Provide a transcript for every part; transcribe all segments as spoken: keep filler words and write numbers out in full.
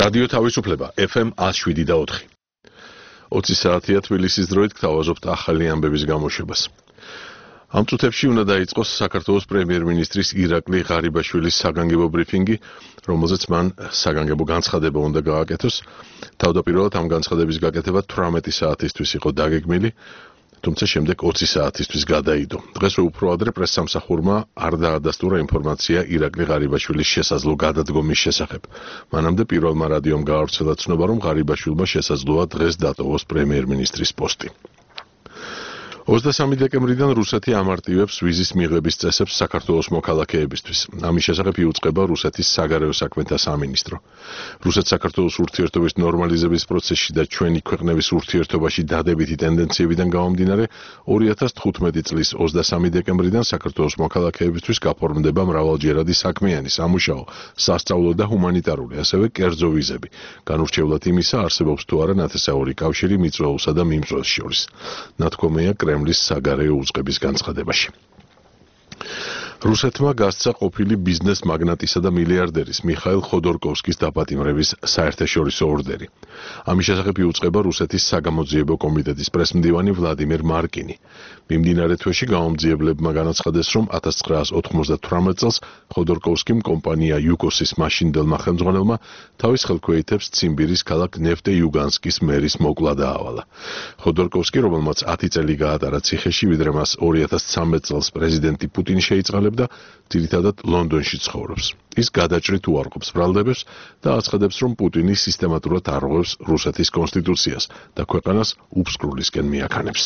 რადიო თავისუფლება ეფ ემ ათს შვიდი და ოთხი. ოცი საათია თბილისის დროით გთავაზობთ ახალი ამბების გამოშვებას. ამ წუთებში უნდა დაიწყოს საქართველოს პრემიერ-მინისტრის ირაკლი ღარიბაშვილის საგანგებო ბრიფინგი, რომელზეც მან საგანგებო განცხადება უნდა გააკეთოს. თავდაპირველად ამ განცხადების გაკეთება თვრამეტი საათისთვის იყო დაგეგმილი, თუმცა შემდეგ ოცი საათისთვის გადაიდო. დღესვე უფრო ადრე პრესსამსახურმა არ დაადასტურა ინფორმაცია ირაკლი ღარიბაშვილის შესაძლო გადადგომის შესახებ. მანამდე პირველმა რადიომ გაავრცელა ცნობა, რომ ღარიბაშვილმა შესაძლოა დღეს დატოვოს პრემიერ-მინისტრის პოსტი. ოცდასამი დეკემბრიდან რუსეთი ამარტივებს ვიზის მიღების წესებს საქართველოს მოქალაქეებისთვის. ამის შესახებ იუწყება რუსეთის საგარეო საქმეთა სამინისტრო. რუსეთ-საქართველოს ურთიერთობის ნორმალიზების პროცესში და ჩვენი ქვეყნების ურთიერთობაში დადებითი ტენდენციებიდან გამომდინარე, ორი ათას თხუთმეტი წლის ოცდასამი დეკემბრიდან საქართველოს მოქალაქეებისთვის გაფორმდება მრავალჯერადი საქმიანი, სამუშაო, სასწავლო და ჰუმანიტარული, ასევე კერძო ვიზები. განურჩევლად იმისა, არსებობს თუ არა ნათესაური კავშირი მიწვეულსა და მიმწვევს შორის. ნათქვამია კრემლის საგარეო უწყების განცხადებაში. რუსეთმა გასცა ყოფილი ბიზნეს მაგნატისა და მილიარდერის მიხაილ ხოდორკოვსკის დაპატიმრების საერთაშორისო ორდერი. ამის შესახებ იუწყება რუსეთის საგამოძიებო კომიტეტის პრესმდივანი ვლადიმერ მარკინი. მიმდინარე თვეში გამომძიებლებმა განაცხადეს, რომ ათას ცხრაას ოთხმოცდათვრამეტ წელს ხოდორკოვსკიმ კომპანია იუკოსის მაშინდელმა ხელმძღვანელმა თავის ხელქვეითებს ციმბირის ქალაქ ნეფტე-იუგანსკის მერის მოკლა დაავალა. ხოდორკოვსკი, რომელმაც ათი წელი გაატარა ციხეში, ვიდრე მას ორი ათას ცხრამეტ წელს პრეზიდენტი პუტინი შეიწყალებდა, ძირითადად ლონდონში ცხოვრობს. ის გადაჭრით უარყოფს ბრალდებებს და აცხადებს, რომ პუტინი სისტემატურად არღვევს რუსეთის კონსტიტუციას და ქვეყანას უფსკრულისკენ მიაქანებს.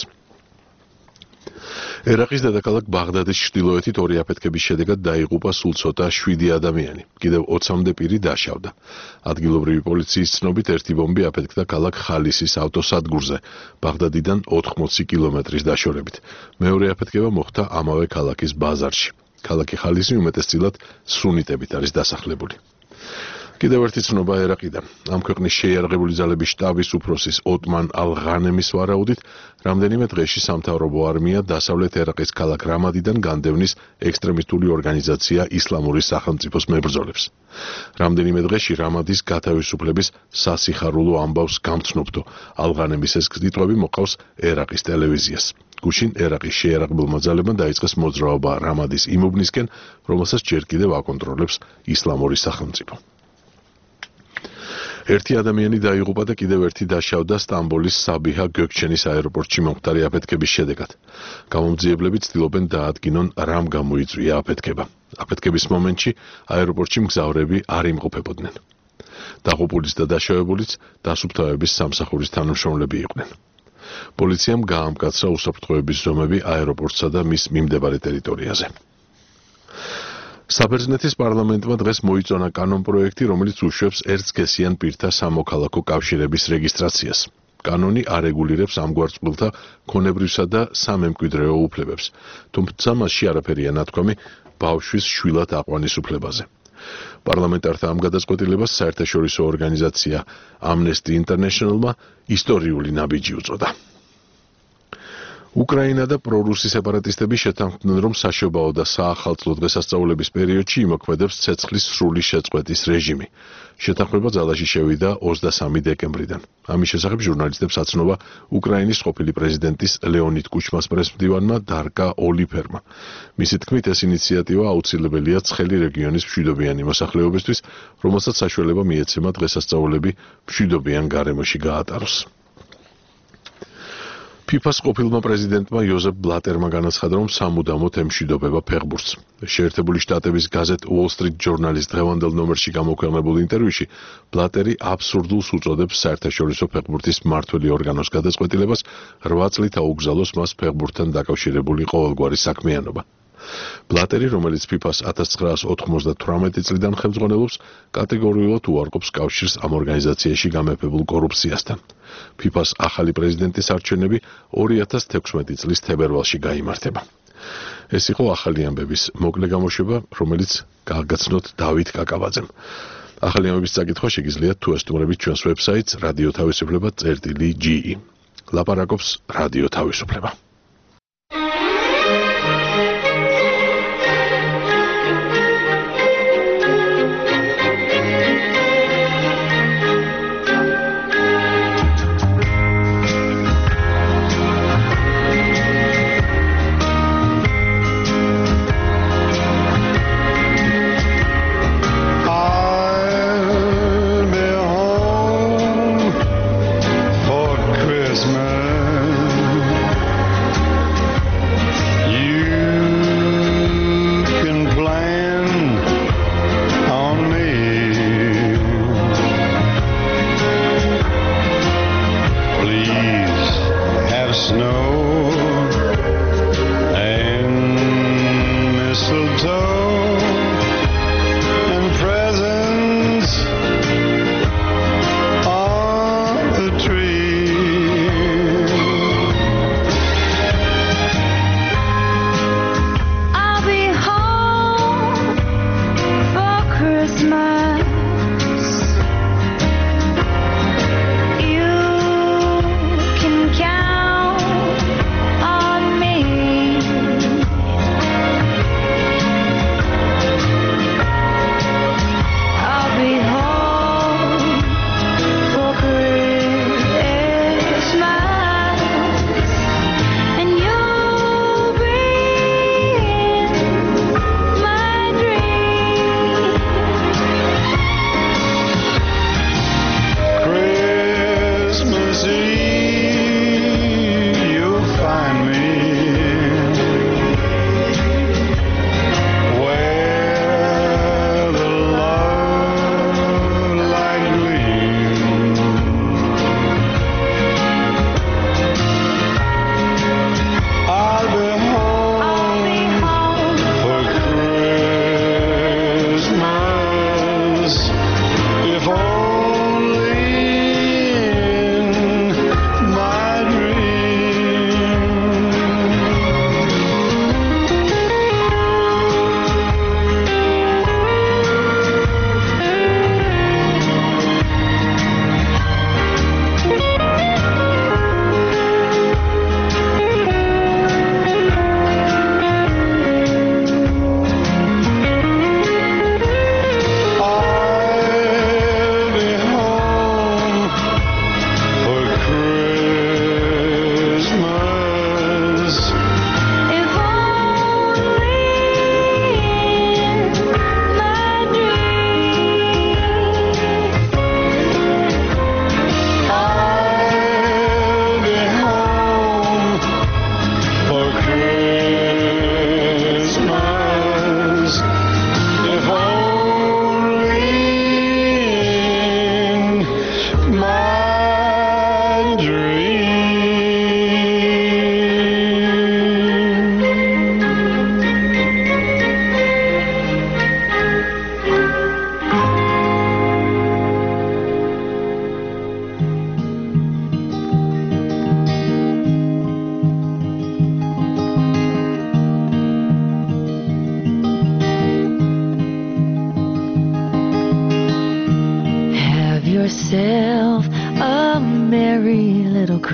ერაყის დედაქალაქ ბაღდადის ჩრდილოეთით ორი აფეთქების შედეგად დაიღუპა სულ ცოტა შვიდი ადამიანი. კიდევ ოცამდე პირი დაშავდა. ადგილობრივი პოლიციის ცნობით ერთი ბომბი აფეთქდა ქალაქ ხალისის ავტოსადგურზე, ბაღდადიდან ოთხმოცი კილომეტრის დაშორებით. მეორე აფეთქება მოხდა ამავე ქალაქის ბაზარში. ქალაქი ხალისი უმეტესწილად სუნიტებით არის დასახლებული. კიდევ ერთი ცნობა ერაყიდან. ამ ქვეყნის შეიარაღებული ძალების შტაბის უფროსის ოტმან ალ-ღანემის ვარაუდით, რამდენიმე დღეში სამთავრობო არმია დასავლეთ ერაყის ქალაქ რამადიდან განდევნის ექსტრემისტული ორგანიზაცია ისლამური სახელმწიფოს მებრძოლებს. რამდენიმე დღეში რამადის გათავისუფლების სასიხარულო ამბავს გამცნობდო. ალ-ღანემის ეს გზიტყვები მოყავს ერაყის ტელევიზიას. გუშინ ერაყის შეიარაღებულმა ძალებმა დაიწყეს მოძრაობა რამადის იმ უბნისკენ, რომელსაც ჯერ კიდევ აკონტროლებს ისლამური სახელმწიფო. ერთი ადამიანი დაიღუპა და კიდევ ერთი დაშავდა სტამბოლის საბიჰა გოგჩენის აეროპორტში მომხდარი აფეთქების შედეგად. გამომძიებლები ცდილობენ დაადგინონ, რამ გამოიწვია აფეთქება. აფეთქების მომენტში აეროპორტში მგზავრები არ იმყოფებოდნენ. დაღუპულის და დაშავებულიც დასუფთავების სამსახურის თანამშრომლები იყვნენ. პოლიციამ გაამკაცრა უსაფრთხოების ზომები აეროპორტსა და მის მიმდებარე ტერიტორიაზე. საბერძნეთის პარლამენტმა დღეს მოიწონა კანონპროექტი, რომელიც უშვებს ერთსქესიან პირთა სამოქალაქო კავშირების რეგისტრაციას. კანონი არეგულირებს ამგვარ წყვილთა ქონებრივსა და სამემკვიდრეო უფლებებს, თუმცა მასში არაფერია ნათქვამი ბავშვის შვილად აყვანის უფლებაზე. პარლამენტართა ამ გადაწყვეტილებას საერთაშორისო ორგანიზაცია Amnesty International-მა ისტორიული ნაბიჯი უწოდა. უკრაინა და პრორუსი სეპარატისტები შეთანხმდნენ, რომ საშობაო და საახალწლო დღესასწაულების პერიოდში იმოქმედებს ცეცხლის სრული შეწყვეტის რეჟიმი. შეთანხმება ძალაში შევიდა ოცდასამი დეკემბრიდან. ამის შესახებ ჟურნალისტებს აცნობა უკრაინის ყოფილი პრეზიდენტის ლეონიდ კუჩმას პრესმდივანმა დარკა ოლიფერმა. მისი თქმით, ეს ინიციატივა აუცილებელია ცხელი რეგიონის მშვიდობიანი მოსახლეობისთვის, რომელსაც საშუალება მიეცემა დღესასწაულები მშვიდობიან გარემოში გაატაროს. ფიფას ყოფილმა პრეზიდენტმა იოზეფ ბლატერმა განაცხადა, რომ სამუდამოდ ემშვიდობება ფეხბურთს. შეერთებული შტატების გაზეთ Wall Street Journal-ის დღევანდელ ნომერში გამოქვეყნებულ ინტერვიუში ბლატერი აბსურდულს უწოდებს საერთაშორისო ფეხბურთის მმართველი ორგანოს გადაწყვეტილებას რვა წლით აუგზავნოს მას ფეხბურთთან დაკავშირებული ყოველგვარი საქმიანობა. ბლატერი, რომელიც ფიფას ათას ცხრაას ოთხმოცდათვრამეტი წლიდან ხელმძღვანელობს, კატეგორიულად უარყოფს კავშირს ამ ორგანიზაციაში გამეფებულ კორუფციასთან. ფიფას ახალი პრეზიდენტის არჩევნები ორი ათას თექვსმეტი წლის თებერვალში გაიმართება. ეს იყო ახალი ამბების მოკლე გამოშვება, რომელიც გააგაცნოთ დავით კაკაბაძემ. ახალი ამბების წაკითხვა შეგიძლიათ თუ ესტუმრებით ჩვენს ვებსაიტს რადიო თავისუფლება წერტილი ჯი ი. ლაპარაკობს რადიო თავისუფლება.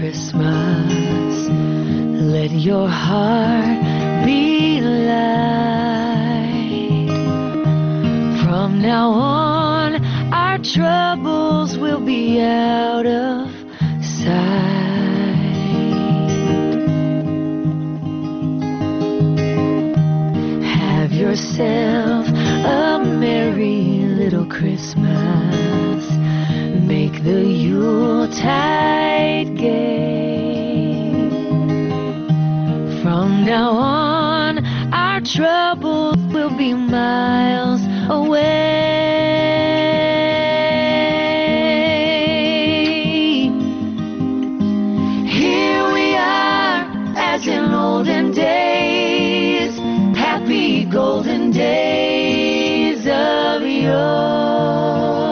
Christmas. Let your heart be light. From now on, our troubles will be out of sight. Have yourself a merry little Christmas. Make the Yuletide gay. From now on, our troubles will be miles away. Here we are, as in olden days, happy golden days of yore.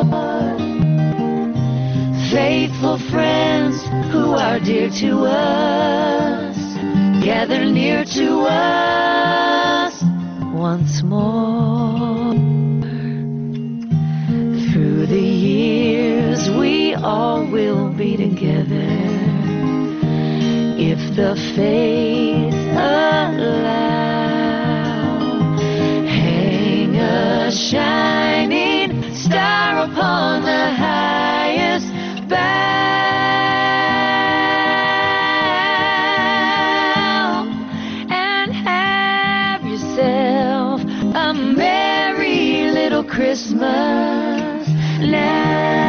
Faithful friends who are dear to us, gather near to us once more. Through the years we all will be together, if the fates allow. Hang a shining star upon the highest bough, and have yourself a merry little Christmas now.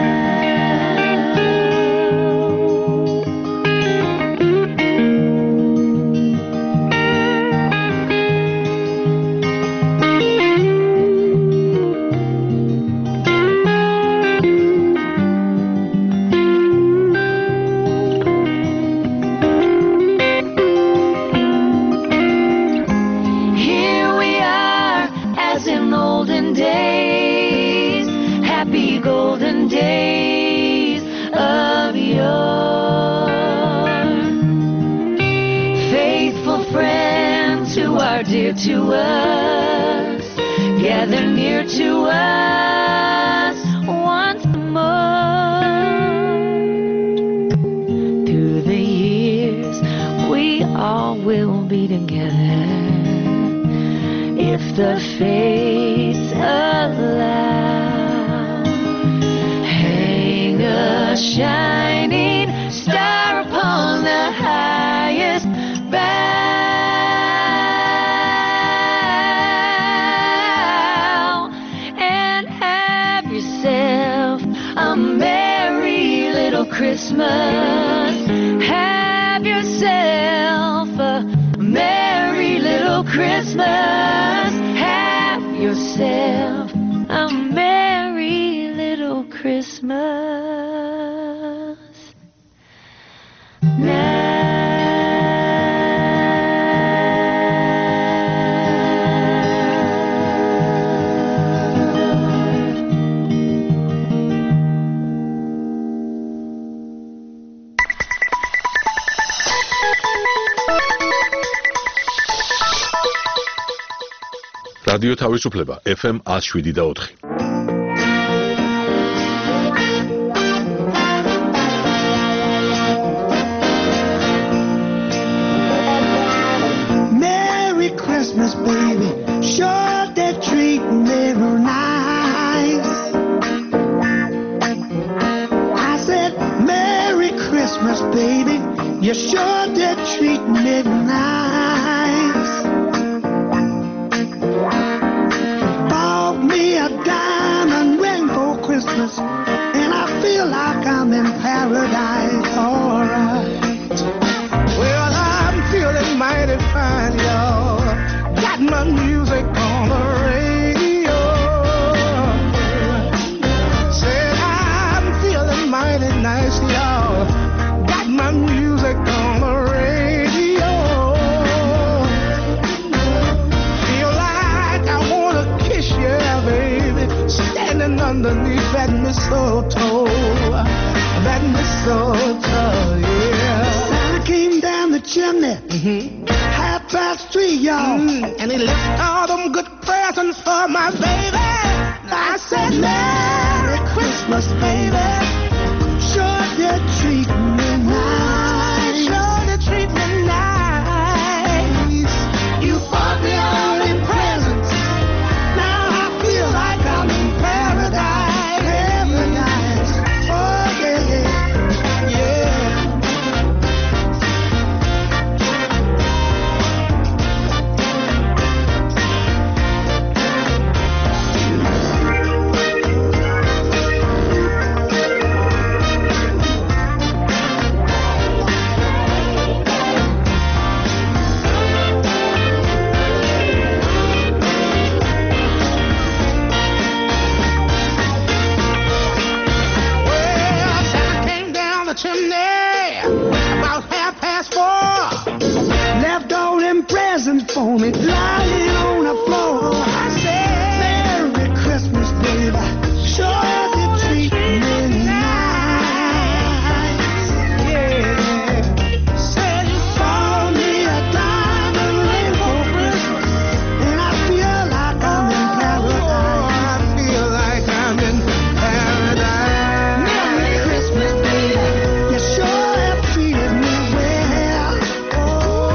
Dear to us, gather near to us once more. Through the years we all will be together, if the fates allow. Hang a shining star upon the highest bough, Christmas. Have yourself a merry little Christmas. Have yourself a merry little Christmas now. რადიო თავისუფლება ეფ ემ one oh seven და four. Merry Christmas, baby. Sure they're treating me real nice. I said, Merry Christmas, baby. You sure they're treating me real nice. Bought me a diamond ring for Christmas, and I feel like I'm in paradise. All right. Well, I'm feeling mighty fine, y'all. Got my music on the radio. Said I'm feeling mighty nice, y'all. Got my music on the radio. Feel like I wanna kiss you, baby, standing underneath that mistletoe. That mistletoe, yeah. Santa came down the chimney, mm-hmm. half past three, y'all. Mm, and he left all them good presents for my baby. I said, Merry Christmas, baby. Sure you're treating me nice. for me, lying on the floor. I said, Merry Christmas, baby. Sure you treat me nice. Yeah. Said you bought me a diamond ring for Christmas, and I feel like I'm in paradise. I feel like I'm in paradise. Merry Christmas, baby. You sure have treated me well. Oh,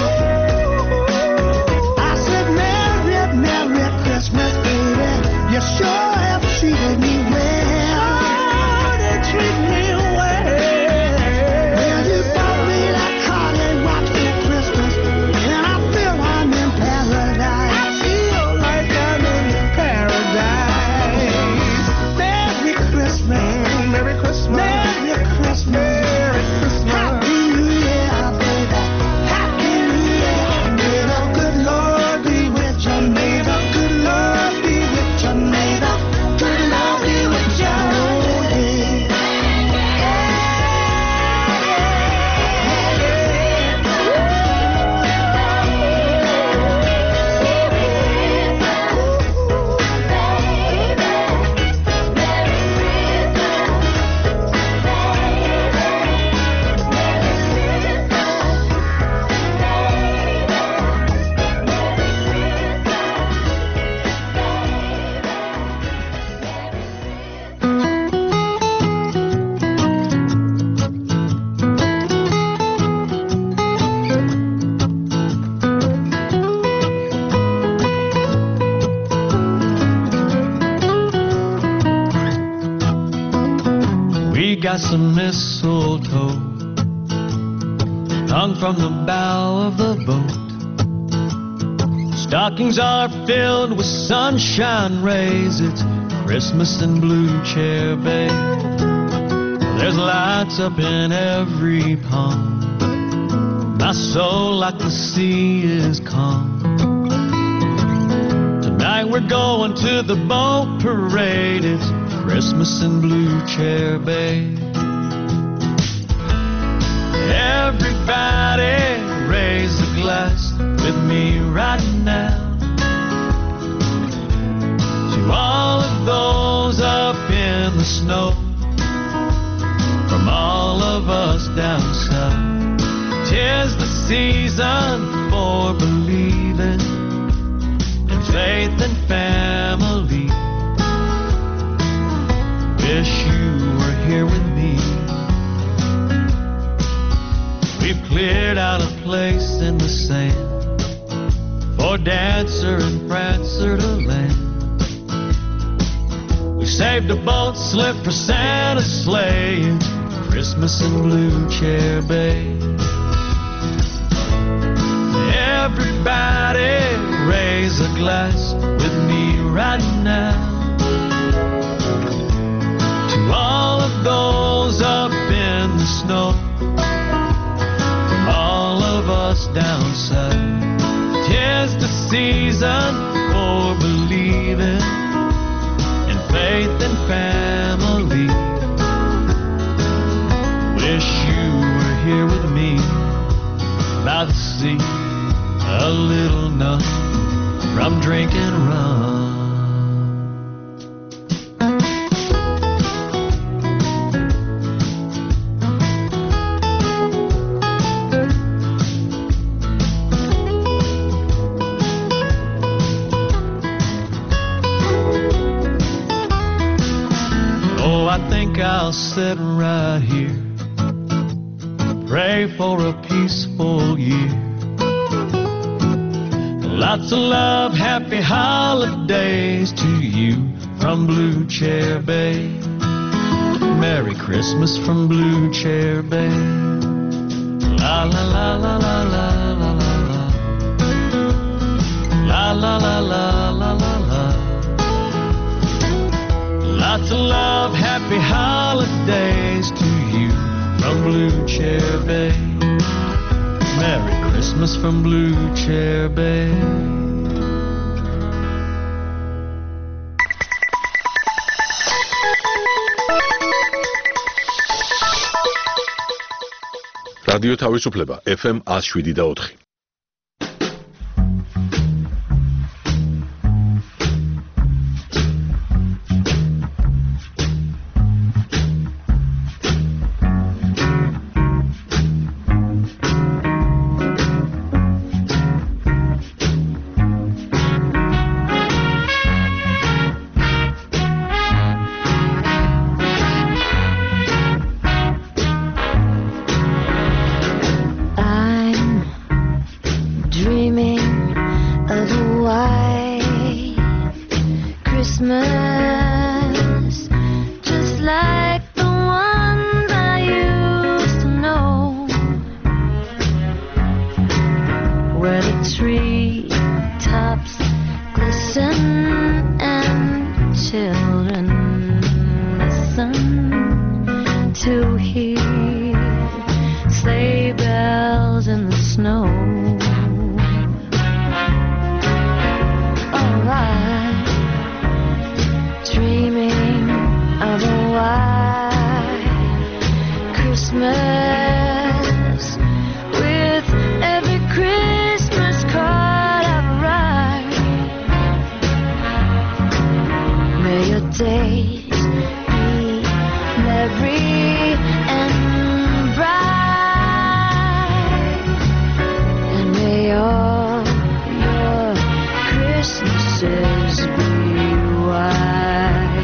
yeah. I said, Merry, Merry Christmas, baby. You sure have treated me well. Oh, they treat me well. Well, you bought me that Carly watch for Christmas, and I feel I'm in paradise. I feel like I'm in paradise. Merry Christmas, Merry Christmas, Merry Christmas, Merry Christmas. Happy New Year, baby. Happy New Year. May the good Lord be with you. May the good Lord be with you. May the good Lord be with you. We got some mistletoe hung from the bow of the boat. Stockings are filled with sunshine rays. It's Christmas in Blue Chair Bay. There's lights up in every palm. My soul like the sea is calm. Tonight we're going to the boat parade. It's Christmas in Blue Chair Bay. Everybody raise a glass with me right now to all of those up in the snow, from all of us down south. 'Tis the season for believing in faith and family. Wish you were here with me. We've cleared out a place in the sand for Dancer and Prancer to land. We saved a boat slip for Santa's sleigh. It's Christmas in Blue Chair Bay. Everybody raise a glass with me right now to all of those up in the snow, from all of us down south. 'Tis the season for believing in faith and family. Wish you were here with me by the sea, a little numb from drinking rum. I think I'll sit right here, pray for a peaceful year. Lots of love, happy holidays to you from Blue Chair Bay. Merry Christmas from Blue Chair Bay. La la la la la la la la la. La la la la la la la. Lots of love, happy holidays to you from Blue Chair Bay. Merry Christmas from Blue Chair Bay. რადიო თავისუფლება ეფ ემ one oh seven და four. dreaming of a white Christmas, just like the ones I used to know, where the tree tops glisten and children listen to hear sleigh bells in the snow. Alright, dreaming of a white Christmas, with every Christmas card I write. May your days be merry and bright, and may all your Christmases be white.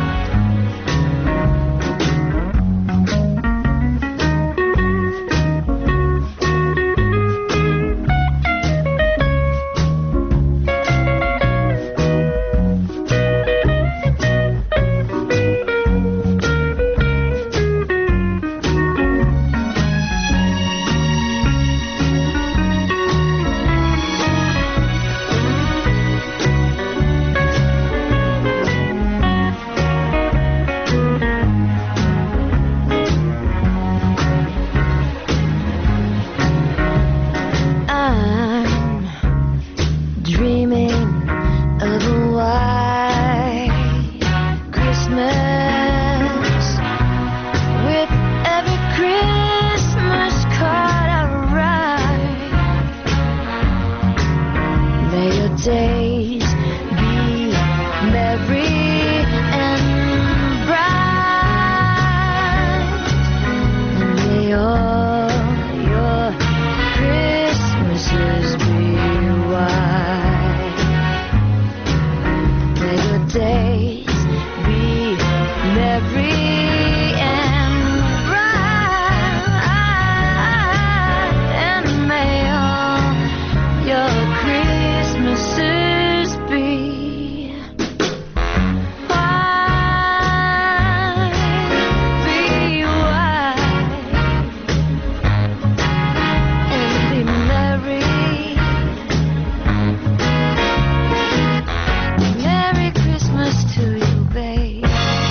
Days be merry and bright, and may all your Christmases be white. May your days be merry and bright, and may all your Christmases be white, be white, and be merry. Merry Christmas to you, babe.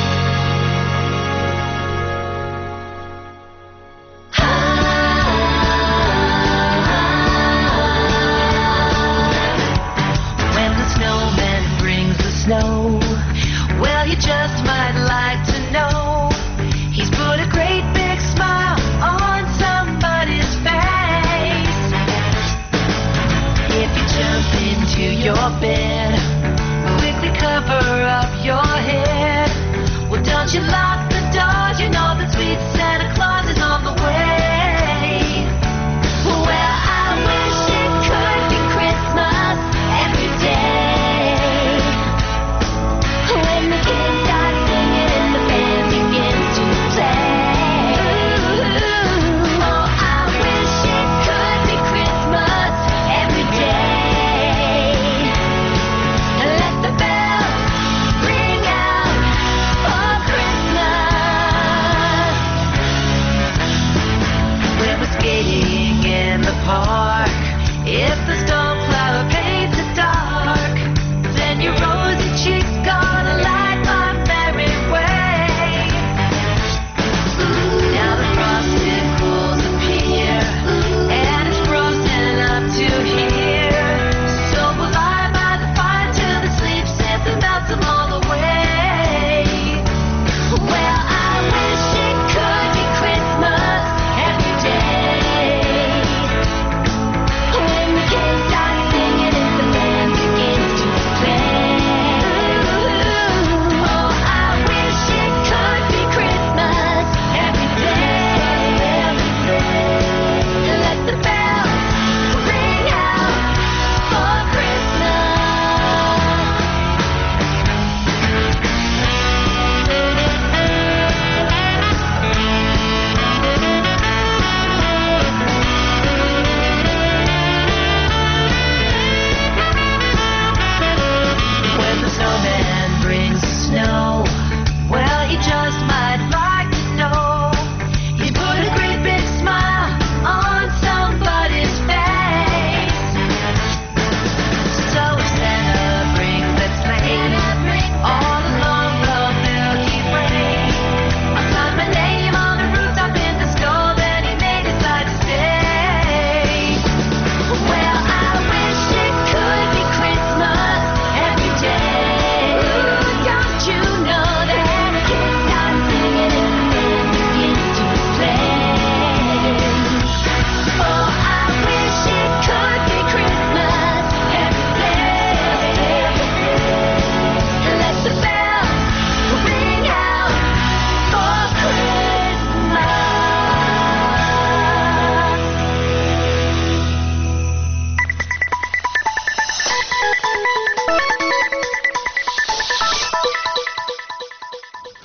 When the snowman brings the snow, well, you just might like to know he's put a great big smile on somebody's face. If you jump into your bed, quickly cover up your head. Well, don't you lock the doors, you know that sweet Santa Claus is on the way. Well, I wish it could be Christmas every day, when the kids start singing and the band begins to play. Oh, I wish it could be Christmas every day,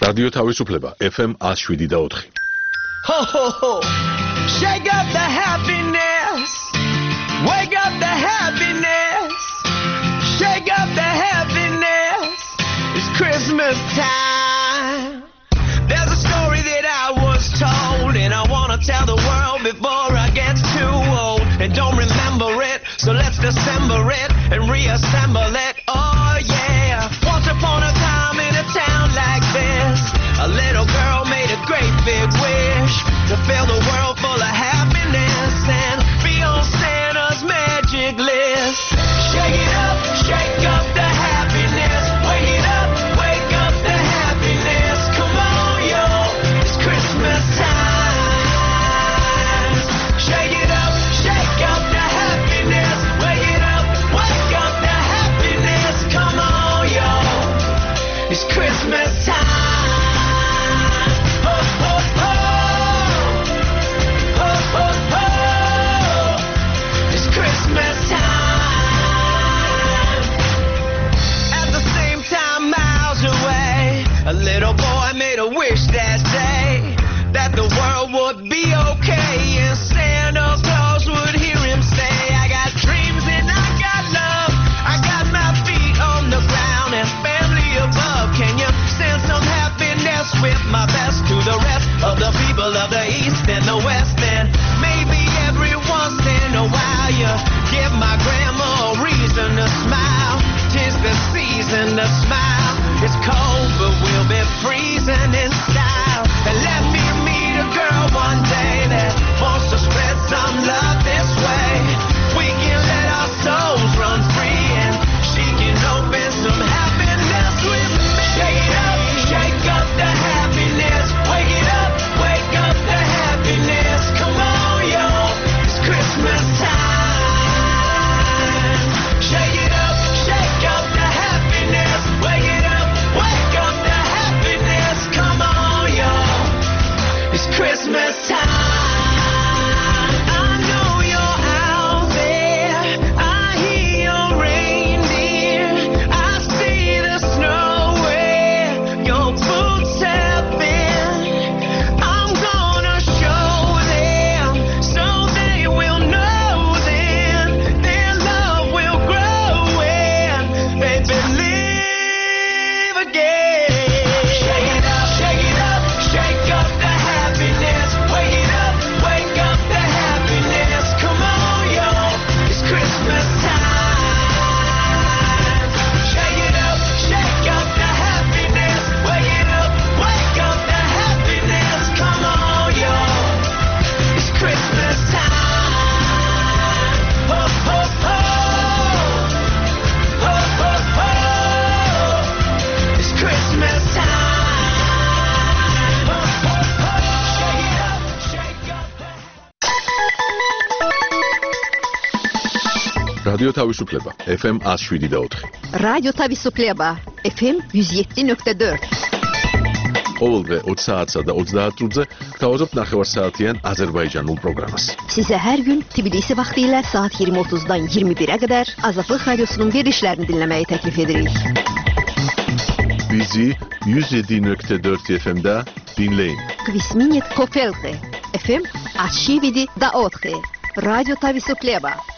რადიო თავისუფლება F M one oh seven და four. Ho, ho, ho. Shake up the happiness. Wake up the happiness. Shake up the happiness. It's Christmas time. There's a story that I was told, and I want to tell the world before I get too old. And don't remember it, so let's dissemble it and reassemble it. Oh yeah. Once upon a time in a town like this, a little girl made a great big wish to fill the world full of happiness and be on Santa's magic list. Shake it up, shake up the happiness. Wake it up, wake up the happiness. Come on, yo, it's Christmas time. Shake it up, shake up the happiness. Wake it up, wake up the happiness. Come on, yo, it's Christmas time. A little boy made a wish that day that the world would be okay and Santa Claus would hear him say, I got dreams and I got love, I got my feet on the ground and family above. Can you send some happiness with my best to the rest of the people of the East and the West? And maybe every once in a while you give my grandma a reason to smile. 'Tis the season to smile. It's cold, but we'll be freezing in style. And let me meet a girl one day that wants to spread some love this way. We can let our souls run free and she can open some happiness with me. Shake it up, shake up the happiness. Wake it up, wake up the happiness. Come on, yo, it's Christmas time. Shake it up, shake up the happiness. Wake it up. Wake up the happiness, come on, yo, it's Christmas time. I know you're out there, I hear your reindeer, I see the snow where your boots have been. I'm gonna show them so they will know then their love will grow when they believe again. Shake it up, shake it up, shake up the happiness. Wake it up, wake up the happiness. Come on, yo, it's Christmas time. Shake it up, shake up the happiness. Wake it up, wake up the happiness. Come on, yo, it's Christmas time. Ho, ho, ho. Ho, ho, ho. It's Christmas time. Ho, ho, ho. Shake it up, shake up the რადიო თავისუფლება F M one oh seven და four. რადიო თავისუფლება F M one oh seven და four. ყოველდღე ოცი საათსა და ოცდაათ წუთზე გთავაზობთ ნახევარსაათიან აზერბაიჯანულ პროგრამას. Size her gün Tbilisi vaxtilə saat yirmi otuzdan iyirmi birə qədər Azadlıq Radiosunun verilişlərini dinləməyi təklif edirik. Bizi one oh seven nöqtə four F M-də dinləyin. Kvisminit Kofelte F M one oh seven და four. Радио Тависуплеба